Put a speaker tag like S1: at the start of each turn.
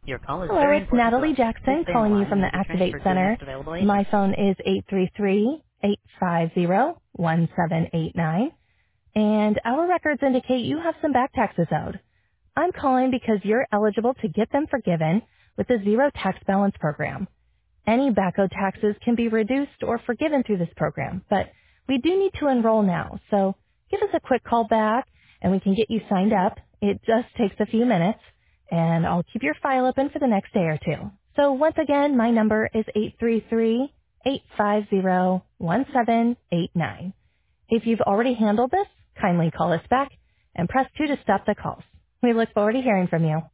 S1: Your call is
S2: Hello,
S1: very
S2: it's
S1: important to
S2: Natalie
S1: us. Please
S2: Jackson
S1: stay on the
S2: calling you
S1: line
S2: from
S1: and
S2: the
S1: you'll be
S2: Activate
S1: transferred to the
S2: Center.
S1: next available agent.
S2: My phone is 833-850-1789, and our records indicate you have some back taxes owed. I'm calling because you're eligible to get them forgiven with the Zero Tax Balance Program. Any back owed taxes can be reduced or forgiven through this program, but we do need to enroll now, so give us a quick call back and we can get you signed up. It just takes a few minutes, and I'll keep your file open for the next day or two. So once again, my number is 833-850-1789. If you've already handled this, kindly call us back and press 2 to stop the calls. We look forward to hearing from you.